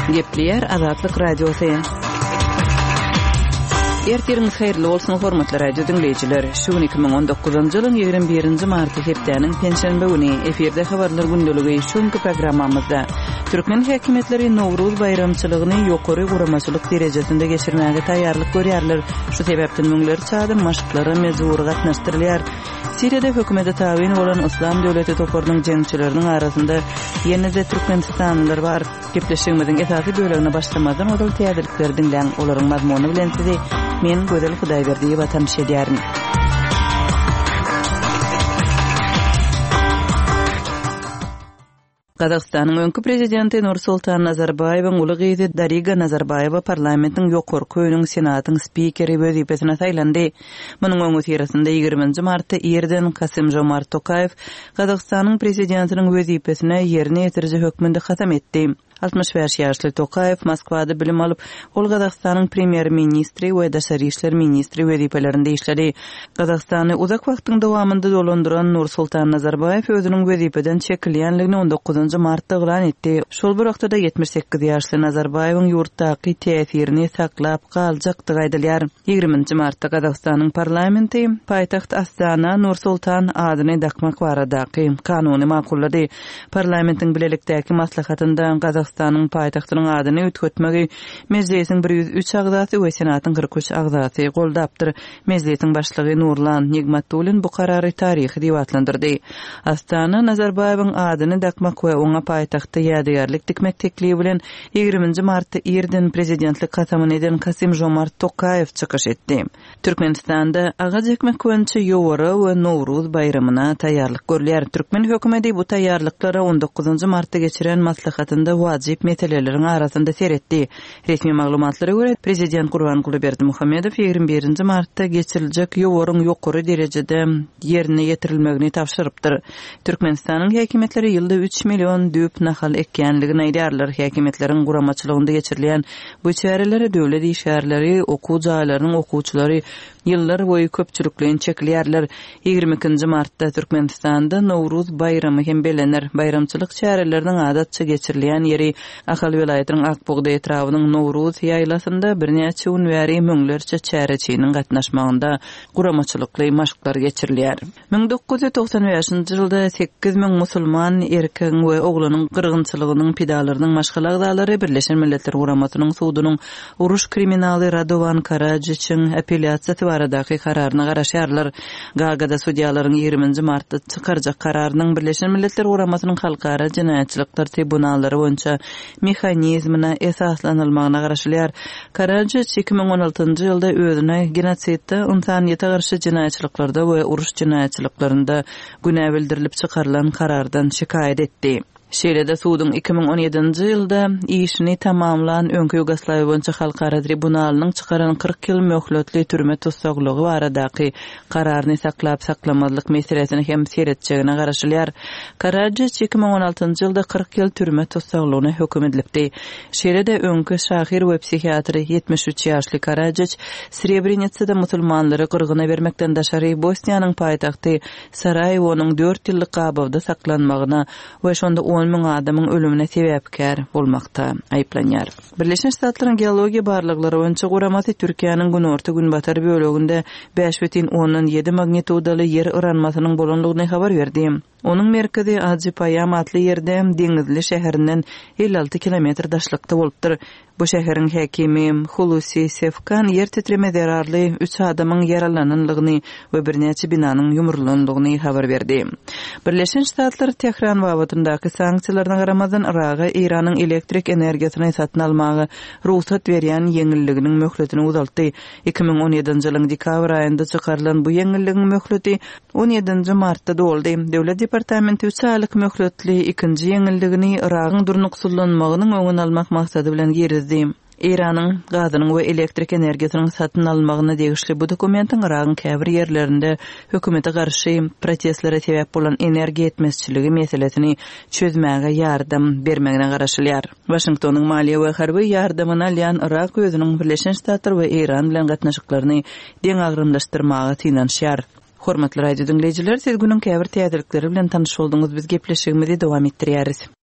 Gepleyer Azatlyk Radiosu. Ertiriniz hayırlı olsun hormatly radio dinleyijiler. Şu 2019-njy ýylyň 21-nji marty hepdeniň penşenbe güni eferde habarlar gündöligi şoňky programmamyzda Türkmen häkimetleri Nowruz bayramçylygyny ýokary guramaçylyk derejesinde geçirmäge taýýarlyk görýärler. Şu sebäpden müňleri çady maşyklary mezur gatnaşdyrylýar. Siriýede hökümete tabyn bolan Islam döwleti toparynyň jengçileriniň arasynda ýene-de Türkmenistanlylar bar. Gepleşigimiziň esasy bölegine başlamadan odal täzelikleri dinleň, olaryň mazmuny bilen sizi men Gözel Hudaýberdiýewa tanış edýärin. Qazaqstanyň öňkü prezidenti Nursultan Nazarbayewiň uly gyzy Dariga Nazarbayewa parlamentiň ýokary köýüniň senatyň spikeri wezipesine saýlandy. Munyň öňü tirasynda 20-nji martda ýerden Kasym-Jomart Tokayew Qazaqstanyň prezidentiniň wezipesine ýerine ýetiriji hökmünde hasam etdi. 65 ýaşly Tokayew Moskwada bilim alyp, ol Qazaqstanyň premier ministri we daşary işler ministri wezipelerinde işledi. Qazaqstany uzak wagtyň dowamında dolandyran Nursultan Nazarbayew özüniň wezipeden çekilýänligini 19-njy martda elan etdi. Şol bir wagtda 78 ýaşly Nazarbayewiň ýurtdaky täsirini saklap galjakdygy aýdylýar. 20-nji martda Qazaqstanyň parlamenti paýtaxt Astana Nursultan adyny dakmak baradaky kanuny makullady. Parlamentiň bilelikdäki maslahatynda Qazaqstanyň paýtagtynyň adyny ötgetmegi meclisiň 103 agzasy we senatyň 43 agzasy goldapdyr. Meclisiň başlygy Nurlan Nigmatulin bu karary taryhy diýip atlandyrdy. Astana Nazarbayewiň adyny dakmak we oňa paýtagty ýadygarlyk dikmek teklibi bilen 20-nji martda ýerden prezidentlik kasamyny eden Kasym-Jomart Tokayew çykyş etdi. Türkmenistanda agaz ekmek köňçe ýowary we Nowruz bayramyna taýýarlyk görülýär. Türkmen hökümeti bu taýýarlyklary 19-njy martda geçiren maslahatynda wajyp meseleleriň arasynda seretdi. Resmi maglumatlara görä prezident Gurbanguly Berdimuhammedow 21-nji martda geçiriljek ýowaryň ýokary derejede ýerine ýetirilmegini tapşyrypdyr. Türkmenistanyň häkimetleri ýylda 3 million düp nahal ekýänligini aýdýarlar. Häkimetleriň guramaçylygynda geçirilýän bu çärelere döwlet işgärleri, okuw jaýlarynyň okuwçylary ýyllar boýy köpçüliklen çekilýärler. 22-nji martda Türkmenistanda Nowruz bayramy hem belenir. Bayramçylyk çäreleriniň adatça geçirilýän ýeri Ahal welaýatynyň Akbogda etrawynyň Nowruz ýaylasynda birnäçe gün bäri müňlerçe çäreçiniň gatnaşmagynda guramaçylykly maşyklar geçirilýär. 1995-nji ýylda 8000 musulman erkek we oglanyň gyrgynçylygynyň pidalarynyň maşgalagdalary Birleşen Milletler Guramatynyň suwdunyň uruş kriminaly Radovan Karadziçiň apelýasiýasy baradaky kararyna garaşýarlar. Gagada sudiýalaryň 20-nji martda çykarjak kararynyň Birleşen Milletler Guramatynyň halkara jinaýatçylyklar tribunallary boýunça mexanizmine esaslanylmagyna garaşylýar. Karadziç 2016-njy ýylda özüne genotsidde, insaniýete garşy jinaýatçylyklarda we uruş jinaýatçylyklarynda günä bildirilip çykarylan karardan şikayet etdi. Şeýle-de suwdyň 2017-nji ýylda işini tamamlan öňkü Ýugoslawiýa boýunça halkara tribunalynyň çykaran 40 ýyl möhletli türme tutsaklygy baradaky kararyny saklamazlyk meselesini hem seretjegine garaşylýar. Karadziç 2016-njy ýylda 40 ýyl türme tutsaklygyna höküm edilipdi. Şeýle-de öňkü şahir we psihiatry 73 ýaşly Karadziç Srebrenicada musulmanlary gyrgyna bermekden daşary Bosniýanyň paýtagty Saraýewonyň 4 ýyllyk gabawda saklanmagyna we şonda 10.000 adamyň ölümine sebäpkär bolmakda aýplanýar. Birleşen Ştatlaryň geologiýa barlyklary boýunça guramaty Türkiýanyň günorta günbatar böleginde 5,7 magnitudaly yer ıranmasynyň bolanlygyny habar berdi. Onun merkezi Acıpayam adly ýerde deňizli şäherinden 56 kilometr daşlykda bolupdyr. Bu şäheriň häkimi Hulusi Sefkan yer titreme zerarly 3 adamyň yaralananlygyny we birnäçe binanyň ýumurlandygyny habar berdi. Birleşen Ştatlar Tehran wagtyndaky sanksiýalaryna garamadan Iraga Iranyň elektrik energiýasyny satyn almagy ruhsat berýän ýeňilliginiň möhletini uzaltdy. 2017-nji ýylyň dekabr aýynda çykarylan bu ýeňilligiň möhleti 17-nji martda doldy. Döwlet departamenti 3 aylyk möhletli ikinji ýeňilligini Iragyň durnuksullanmagynyň öňüni almak maksady bilen girizdi. Iranyň gazynyň we elektrik energiýasynyň satyn almagyna degişli bu dokumentin Iragyň käbir ýerlerinde hökümete garşy protestlere sebäp bolan energiýa etmezçiligi meselesini çözmäge ýardam bermegine garaşylýar. Washingtonyň maliýe we harby ýardamyna alýan Irak özüniň Birleşen Ştatlar we Iran bilen gatnaşyklaryny deň agrymlaşdyrmagy tynanşýar. Hormatly radio dinleyijiler, siz günüň käbir täzelikleri bilen tanyş bolduňyz. Biz gepleşigimizi dowam etdirýäris.